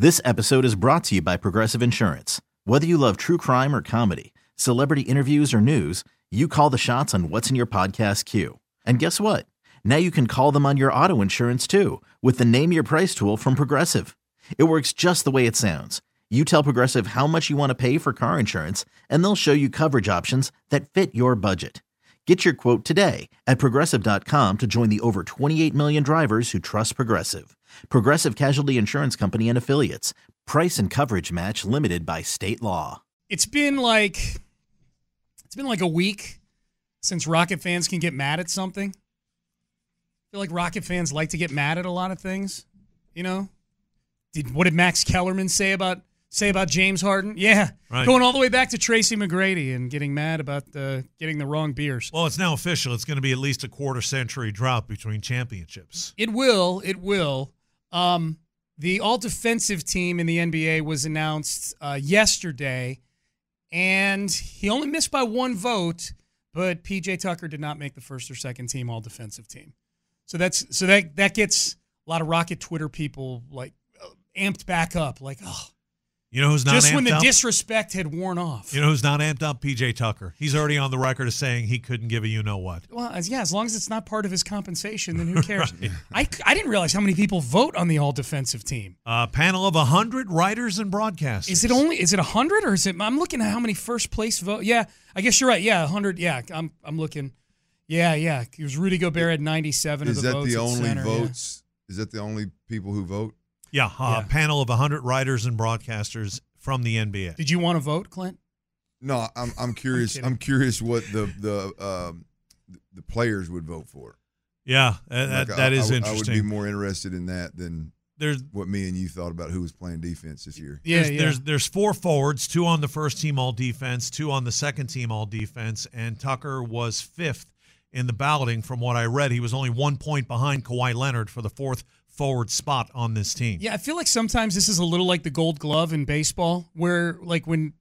This episode is brought to you by Progressive Insurance. Whether you love true crime or comedy, celebrity interviews or news, you call the shots on what's in your podcast queue. And guess what? Now you can call them on your auto insurance too with the Name Your Price tool from Progressive. It works just the way it sounds. You tell Progressive how much you want to pay for car insurance, and they'll show you coverage options that fit your budget. Get your quote today at Progressive.com to join the over 28 million drivers who trust Progressive. Progressive Casualty Insurance Company and Affiliates. Price and coverage match limited by state law. It's been like a week since Rocket fans can get mad at something. I feel like Rocket fans like to get mad at a lot of things. You know? What did Max Kellerman say about James Harden? Yeah, right. Going all the way back to Tracy McGrady and getting mad about getting the wrong beers. Well, it's now official. It's going to be at least a quarter-century drought between championships. It will. The all-defensive team in the NBA was announced yesterday, and he only missed by one vote, but P.J. Tucker did not make the first or second team all-defensive team. So that gets a lot of Rocket Twitter people like amped back up, like, oh. You know who's not just amped when the up? Disrespect had worn off. You know who's not amped up? P.J. Tucker. He's already on the record as saying he couldn't give a you-know-what. Well, yeah, as long as it's not part of his compensation, then who cares? Right. I didn't realize how many people vote on the all-defensive team. A panel of 100 writers and broadcasters. Is it 100 or is it? I'm looking at how many first-place vote. Yeah, I guess you're right. Yeah, 100. Yeah, I'm looking. Yeah. It was Rudy Gobert had 97 of the votes. Is that the only center, votes? Yeah. Is that the only people who vote? Yeah, a panel of 100 writers and broadcasters from the NBA. Did you want to vote, Clint? No, I'm curious. I'm curious what the players would vote for. Yeah, that is interesting. I would be more interested in that than what me and you thought about who was playing defense this year. There's 4 forwards, 2 on the first team all defense, 2 on the second team all defense, and Tucker was 5th in the balloting. From what I read, he was only 1 point behind Kawhi Leonard for the 4th forward spot on this team. Yeah, I feel like sometimes this is a little like the Gold Glove in baseball, where like when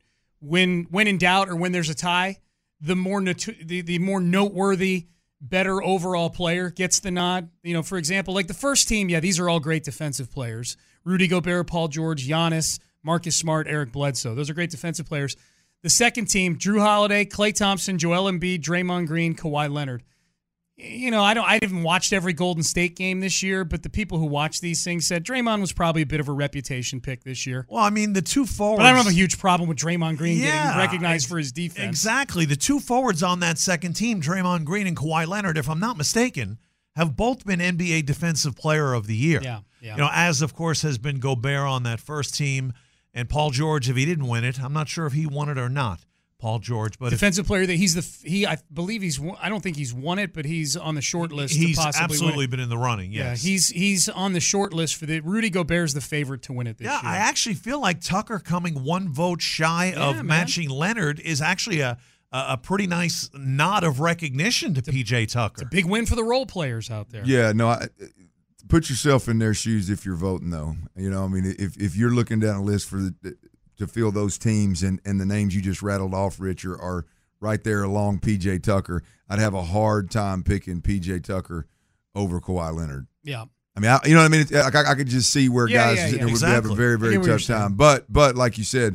in doubt or when there's a tie, the more noteworthy, better overall player gets the nod. You know, for example, like the first team, these are all great defensive players: Rudy Gobert, Paul George, Giannis, Marcus Smart, Eric Bledsoe. Those are great defensive players. The second team: Drew Holiday, Klay Thompson, Joel Embiid, Draymond Green, Kawhi Leonard. You know, I haven't watched every Golden State game this year, but the people who watch these things said Draymond was probably a bit of a reputation pick this year. Well, I mean, the 2 forwards. But I don't have a huge problem with Draymond Green getting recognized for his defense. Exactly. The 2 forwards on that second team, Draymond Green and Kawhi Leonard, if I'm not mistaken, have both been NBA Defensive Player of the Year. Yeah. You know, as, of course, has been Gobert on that first team, and Paul George, if he didn't win it, I'm not sure if he won it or not. Paul George, but defensive player that I believe I don't think he's won it, but he's on the short list. He's to possibly absolutely win it. been in the running. Yes, yeah, he's on the short list for the Rudy Gobert's the favorite to win it this year. Yeah, I actually feel like Tucker coming 1 vote shy of matching Leonard is actually a pretty nice nod of recognition to PJ Tucker. It's a big win for the role players out there. Yeah, no, put yourself in their shoes if you're voting though. You know, I mean, if you're looking down a list to fill those teams and the names you just rattled off, Rich, are right there along P.J. Tucker, I'd have a hard time picking P.J. Tucker over Kawhi Leonard. Yeah. I mean, you know what I mean? I could just see where guys would have a very, very tough time. But like you said,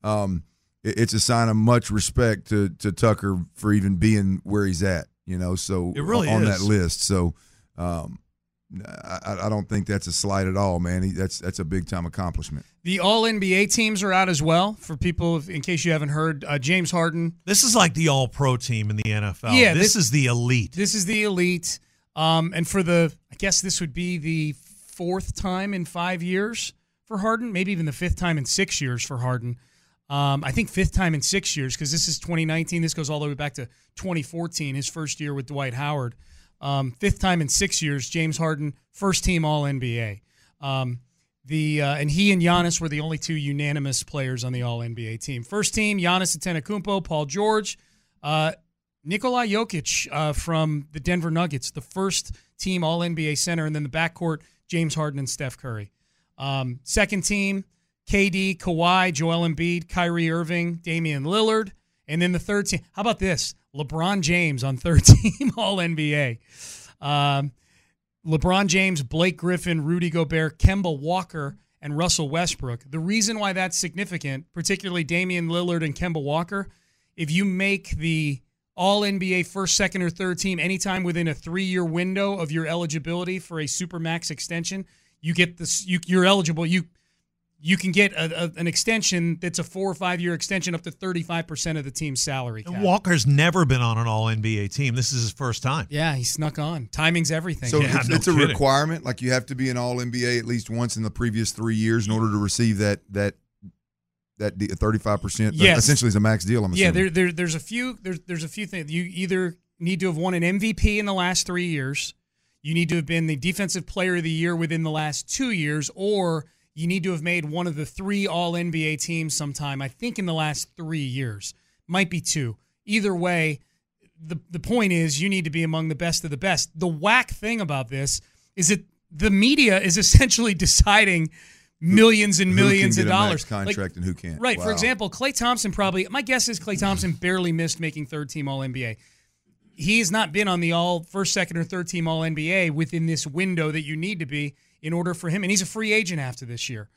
it's a sign of much respect to Tucker for even being where he's at, you know, so it really on is. that list. So I don't think that's a slight at all, man. That's a big-time accomplishment. The All-NBA teams are out as well, for people, in case you haven't heard. James Harden. This is like the All-Pro team in the NFL. Yeah, this is the elite. This is the elite. And for I guess this would be the 4th time in 5 years for Harden, maybe even the 5th time in 6 years for Harden. I think 5th time in 6 years, because this is 2019. This goes all the way back to 2014, his first year with Dwight Howard. 5th time in 6 years, James Harden, first team All-NBA. And he and Giannis were the only 2 unanimous players on the All-NBA team. First team, Giannis Antetokounmpo, Paul George, Nikola Jokic from the Denver Nuggets, the first team All-NBA center, and then the backcourt, James Harden and Steph Curry. Second team, KD, Kawhi, Joel Embiid, Kyrie Irving, Damian Lillard. And then the third team, how about this? LeBron James on third team All-NBA. LeBron James, Blake Griffin, Rudy Gobert, Kemba Walker, and Russell Westbrook. The reason why that's significant, particularly Damian Lillard and Kemba Walker, if you make the All-NBA first, second, or third team anytime within a 3-year window of your eligibility for a Supermax extension, you get this. You're eligible. You can get an extension that's a 4 or 5 year extension up to 35% of the team's salary cap. Walker's never been on an All-NBA team. This is his first time. Yeah, he snuck on. Timing's everything. So Yeah, it's a kidding. requirement. Like you have to be an All-NBA at least once in the previous 3 years in order to receive that 35%. Yes. Essentially is a max deal. I'm assuming. Yeah, there's a few things. You either need to have won an MVP in the last 3 years, you need to have been the Defensive Player of the Year within the last 2 years, or you need to have made one of the 3 All-NBA teams sometime, I think in the last 3 years. Might be 2. Either way, the point is you need to be among the best of the best. The whack thing about this is that the media is essentially deciding millions and millions of dollars. Who can get a max contract and who can't. Right. Wow. For example, Klay Thompson my guess is Klay Thompson barely missed making third-team All-NBA. He has not been on the first, second, or third-team All-NBA within this window that you need to be in order for him. And he's a free agent after this year.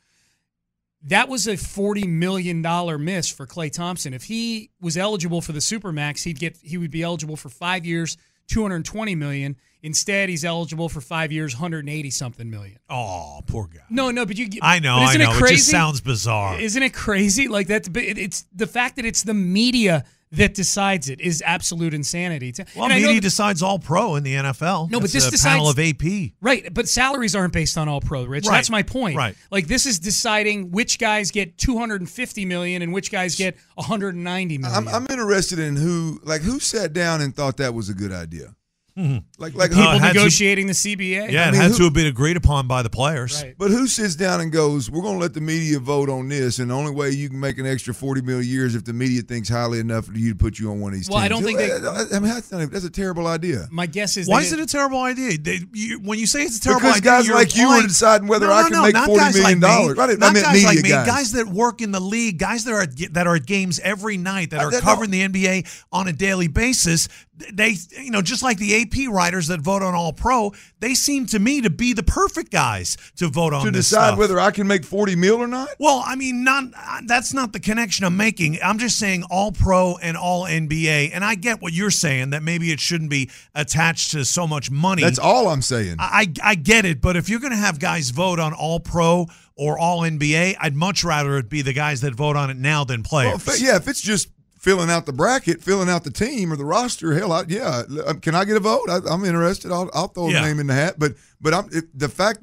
That was a $40 million miss for Klay Thompson. If he was eligible for the Supermax, he would be eligible for 5 years, $220 million. Instead, he's eligible for 5 years, $180-something million. Oh, poor guy. No, but I know. Isn't it crazy? It just sounds bizarre. Isn't it crazy? Like it's the fact that it's the media that decides it is absolute insanity. Well, media decides All-Pro in the NFL. No, but It's this a panel decides of AP. Right, but salaries aren't based on All-Pro, Rich. Right. That's my point. Right. Like this is deciding which guys get $250 million and which guys get $190 million. I'm interested in who sat down and thought that was a good idea. Like People negotiating the CBA. Yeah, it had to have been agreed upon by the players. Right. But who sits down and goes, we're going to let the media vote on this, and the only way you can make an extra $40 million a year is if the media thinks highly enough for you to put you on one of these teams. Well, I don't think that's a terrible idea. My guess is Why is it a terrible idea? When you say it's a terrible idea, guys you're like you implying- are deciding whether No, I can make not $40 guys million. like me. Right? Not I meant guys media like me. guys. Guys that work in the league, guys that are at games every night, that are that covering the NBA on a daily basis. They, just like the AP writers that vote on All-Pro, they seem to me to be the perfect guys to vote on to this decide stuff. whether I can make $40 million or not. Well, I mean, that's not the connection I'm making. I'm just saying All-Pro and All-NBA, and I get what you're saying, that maybe it shouldn't be attached to so much money. That's all I'm saying. I get it, but if you're going to have guys vote on All-Pro or All-NBA, I'd much rather it be the guys that vote on it now than players. Well, if it's just filling out the bracket, filling out the team or the roster, hell, can I get a vote? I'm interested. I'll throw a name in the hat. But the fact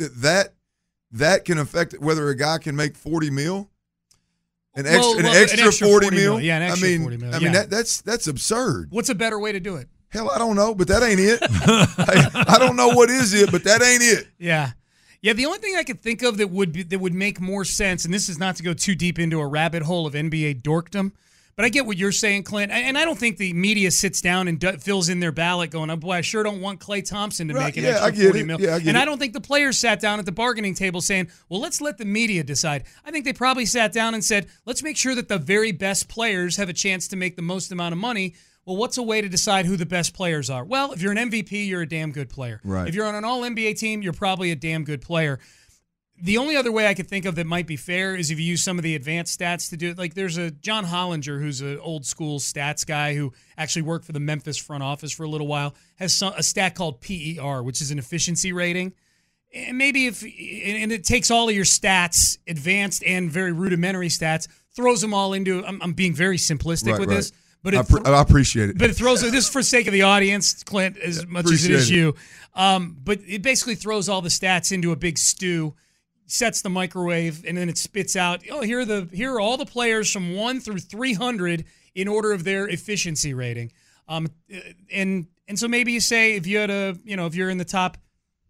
that can affect whether a guy can make $40 million, an extra $40 million. Yeah, an extra $40 million. I mean that's absurd. What's a better way to do it? Hell, I don't know, but that ain't it. I don't know what is it, but that ain't it. Yeah. Yeah, the only thing I could think of that would make more sense, and this is not to go too deep into a rabbit hole of NBA dorkdom, but I get what you're saying, Clint, and I don't think the media sits down and fills in their ballot going, oh, boy, I sure don't want Klay Thompson to make an extra $40 million. Yeah, I get and it. I don't think the players sat down at the bargaining table saying, well, let's let the media decide. I think they probably sat down and said, let's make sure that the very best players have a chance to make the most amount of money. Well, what's a way to decide who the best players are? Well, if you're an MVP, you're a damn good player. Right. If you're on an All-NBA team, you're probably a damn good player. The only other way I could think of that might be fair is if you use some of the advanced stats to do it. Like there's a John Hollinger, who's an old school stats guy who actually worked for the Memphis front office for a little while, has a stat called PER, which is an efficiency rating. And maybe and it takes all of your stats, advanced and very rudimentary stats, throws them all into, I'm being very simplistic with this. But I appreciate it. But it throws, this for sake of the audience, Clint, as much as it is you. But it basically throws all the stats into a big stew, sets the microwave, and then it spits out, here are all the players from 1 through 300 in order of their efficiency rating. And so maybe you say if you had if you're in the top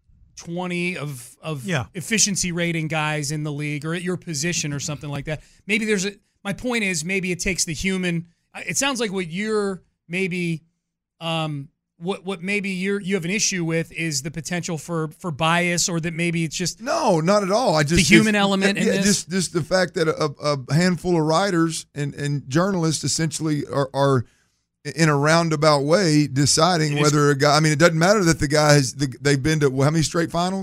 20 of efficiency rating guys in the league or at your position or something like that, maybe my point is maybe it takes the human. It sounds like what you're maybe what maybe you have an issue with is the potential for bias, or that maybe it's just no, not at all. The human element in this. Just the fact that a handful of writers and journalists essentially are in a roundabout way deciding whether a guy. I mean, it doesn't matter that the guy they've been to how many straight finals.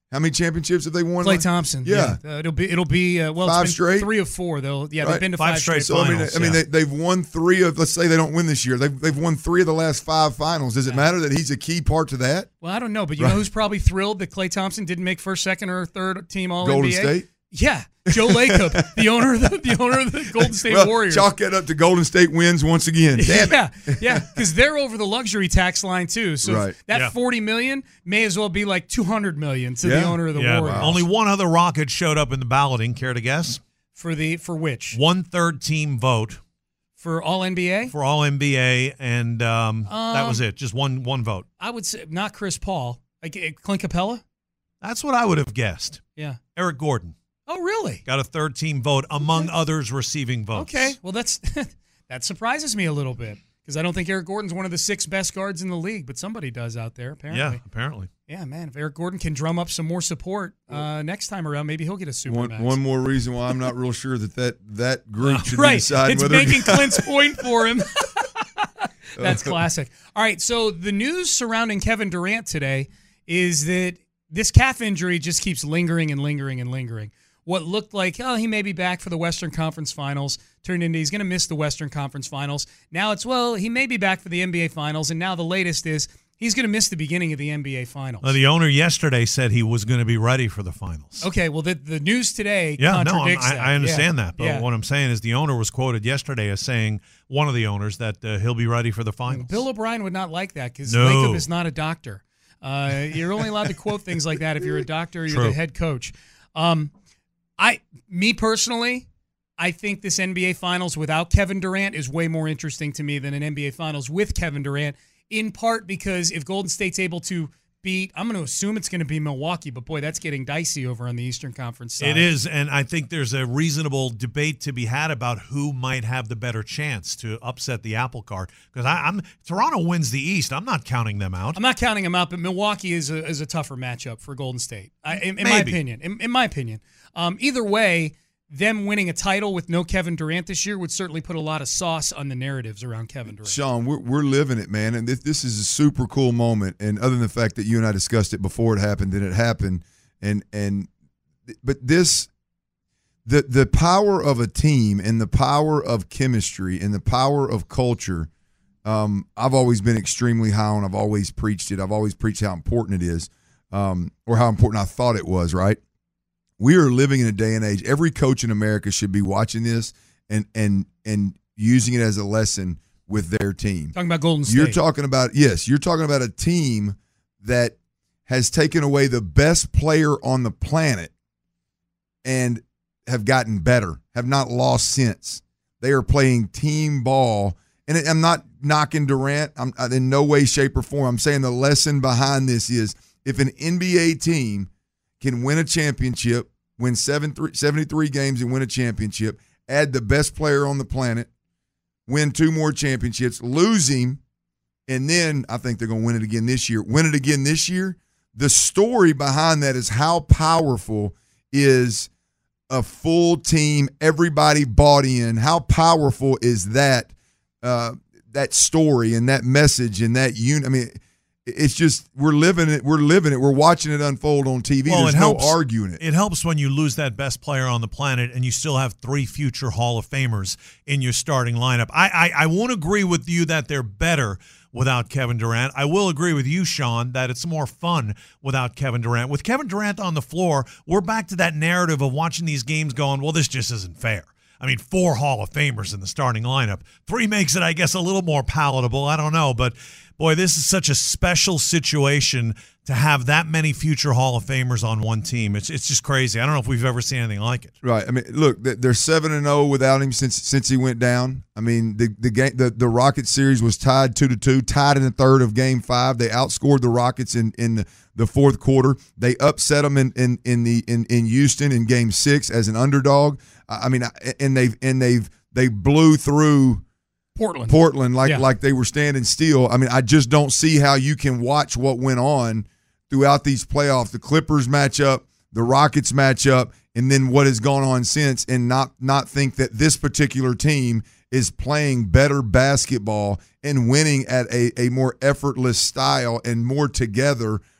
How many championships have they won? Klay Thompson. Yeah. It'll be well, 5 it's been straight? 3 of 4 though. Yeah, Right. they've been to 5 5 straight straight. So finals. I mean, they've won 3 of. Let's say they don't win this year. They've won 3 of the last 5 finals. Does it matter that he's a key part to that? Well, I don't know, but you know who's probably thrilled that Klay Thompson didn't make first, second, or third team All-NBA? Golden State. Yeah, Joe Lacob, the owner of the Golden State Warriors. Chalk it up to Golden State wins once again. Damn it. Yeah, because they're over the luxury tax line too. So Right. that $40 million may as well be like $200 million to the owner of the Warriors. Wow. Only one other Rocket showed up in the balloting. Care to guess? For which? 1/3 team vote For All NBA? for All NBA, and that was it. Just one vote. I would say not Chris Paul. Like Clint Capella. That's what I would have guessed. Yeah. Eric Gordon Oh, really? got a 3rd team vote among others receiving votes. Okay. Well, that's that surprises me a little bit because I don't think Eric Gordon's one of the 6 best guards in the league, but somebody does out there apparently. Yeah, apparently. Yeah, man. If Eric Gordon can drum up some more support next time around, maybe he'll get a Supermax. One more reason why I'm not real sure that group should be Right. deciding It's whether making Clint's point for him. That's classic. All right, so the news surrounding Kevin Durant today is that this calf injury just keeps lingering and lingering and lingering. What looked like, he may be back for the Western Conference Finals, turned into he's going to miss the Western Conference Finals. Now it's, he may be back for the NBA Finals, and now the latest is he's going to miss the beginning of the NBA Finals. The owner yesterday said he was going to be ready for the finals. Okay, well, the news today contradicts that. I understand that. But yeah. what I'm saying is the owner was quoted yesterday as saying, one of the owners, that he'll be ready for the finals. Bill O'Brien would not like that because No. Lacob is not a doctor. You're only allowed to quote things like that if you're a doctor or you're the head coach. Me personally, I think this NBA Finals without Kevin Durant is way more interesting to me than an NBA Finals with Kevin Durant, in part because if Golden State's able to beat, I'm going to assume it's going to be Milwaukee, but boy, that's getting dicey over on the Eastern Conference side. It is, and I think there's a reasonable debate to be had about who might have the better chance to upset the apple cart. Because Toronto wins the East. I'm not counting them out. I'm not counting them out, but Milwaukee is a tougher matchup for Golden State, in my opinion. In my opinion, either way, them winning a title with no Kevin Durant this year would certainly put a lot of sauce on the narratives around Kevin Durant. Sean, we're living it, man, and this is a super cool moment. And other than the fact that you and I discussed it before it happened, and it happened, but this, the power of a team and the power of chemistry and the power of culture, I've always been extremely high on. I've always preached it. I've always preached how important it is, or how important I thought it was. Right. We are living in a day and age. Every coach in America should be watching this and using it as a lesson with their team. Talking about Golden State. You're talking about a team that has taken away the best player on the planet and have gotten better, have not lost since. They are playing team ball. And I'm not knocking Durant. I'm in no way, shape, or form. I'm saying the lesson behind this is if an NBA team can win a championship, win 73 games and win a championship, add the best player on the planet, win 2 more championships, lose him, and then I think they're going to win it again this year. Win it again this year. The story behind that is how powerful is a full team, everybody bought in. How powerful is that story and that message and that unit? I mean, it's just we're living it. We're watching it unfold on TV. Well, There's no arguing it. It helps when you lose that best player on the planet and you still have 3 future Hall of Famers in your starting lineup. I won't agree with you that they're better without Kevin Durant. I will agree with you, Sean, that it's more fun without Kevin Durant. With Kevin Durant on the floor, we're back to that narrative of watching these games going, well, this just isn't fair. I mean, 4 Hall of Famers in the starting lineup. 3 makes it, I guess, a little more palatable. I don't know. But, boy, this is such a special situation to have that many future Hall of Famers on one team. It's just crazy. I don't know if we've ever seen anything like it. Right. I mean, look, they're 7-0 without him since he went down. I mean, the Rockets series was tied 2-2, tied in the third of Game 5. They outscored the Rockets in the fourth quarter. They upset them in Houston in Game 6 as an underdog. I mean, and they blew through Portland like they were standing still. I mean, I just don't see how you can watch what went on throughout these playoffs. The Clippers match up, the Rockets match up, and then what has gone on since, and not think that this particular team is playing better basketball and winning at a more effortless style and more together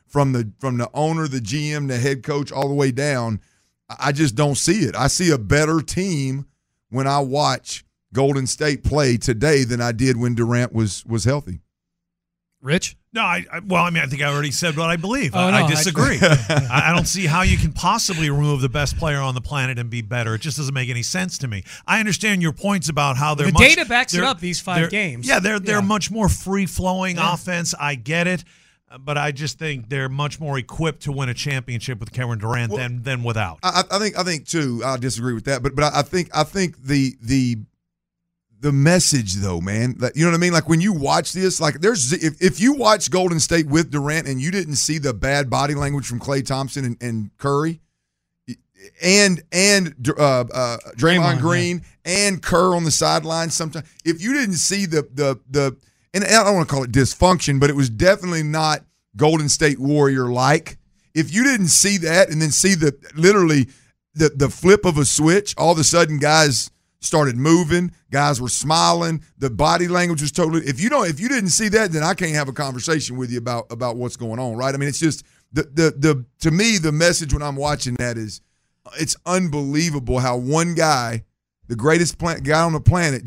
from the owner, the GM, the head coach, all the way down. I just don't see it. I see a better team when I watch Golden State play today than I did when Durant was healthy. Rich? No, I think I already said what I believe. Oh, no, I disagree. I don't see how you can possibly remove the best player on the planet and be better. It just doesn't make any sense to me. I understand your points about how they're the data backs it up these 5 games. Yeah, they're much more free-flowing offense. I get it. But I just think they're much more equipped to win a championship with Kevin Durant than without. I think too. I disagree with that, but I think the message though, man, you know what I mean? Like when you watch this, like if you watch Golden State with Durant and you didn't see the bad body language from Klay Thompson and Curry, and Draymond Green and Kerr on the sideline, sometimes if you didn't see the and I don't want to call it dysfunction, but it was definitely not Golden State Warrior-like. If you didn't see that and then see literally the flip of a switch, all of a sudden guys started moving, guys were smiling, the body language was totally. If you didn't see that, then I can't have a conversation with you about what's going on, right? I mean, it's just to me the message when I'm watching that is it's unbelievable how one guy, the greatest guy on the planet,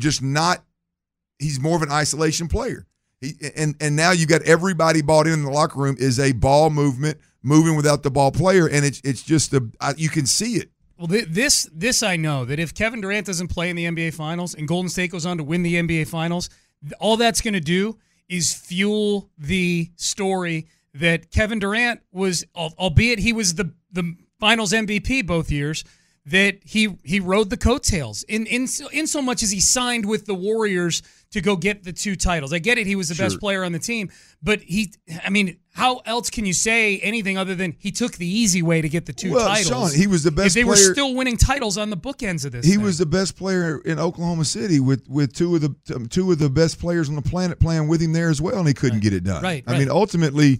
he's more of an isolation player. And now you got everybody bought in the locker room is a ball moving without the ball player, and it's just you can see it. Well, this I know, that if Kevin Durant doesn't play in the NBA Finals and Golden State goes on to win the NBA Finals, all that's going to do is fuel the story that Kevin Durant was, albeit he was the Finals MVP both years, that he rode the coattails in so much as he signed with the Warriors to go get the 2 titles. I get it, he was the best player on the team, but how else can you say anything other than he took the easy way to get the 2 titles? Sean, he was the best player. They were still winning titles on the bookends of this. He was the best player in Oklahoma City with two of the best players on the planet playing with him there as well, and he couldn't get it done. Right. I mean, ultimately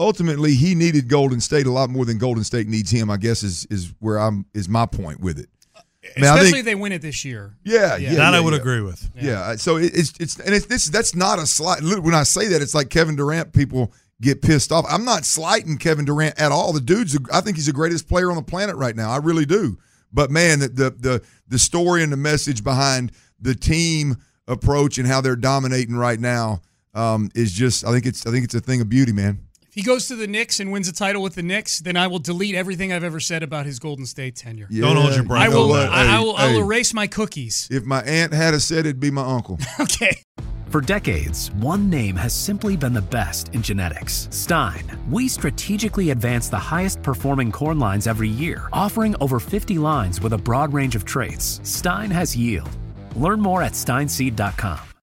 he needed Golden State a lot more than Golden State needs him, I guess is my point with it. Especially if they win it this year. I would agree with. Yeah. So that's not a slight. When I say that, it's like Kevin Durant, people get pissed off. I'm not slighting Kevin Durant at all. I think he's the greatest player on the planet right now. I really do. But man, the story and the message behind the team approach and how they're dominating right now is just. I think it's a thing of beauty, man. He goes to the Knicks and wins a title with the Knicks, then I will delete everything I've ever said about his Golden State tenure. Yeah, don't hold your breath. I will erase my cookies. If my aunt had said, it'd be my uncle. Okay. For decades, one name has simply been the best in genetics: Stein. We strategically advance the highest performing corn lines every year, offering over 50 lines with a broad range of traits. Stein has yield. Learn more at steinseed.com.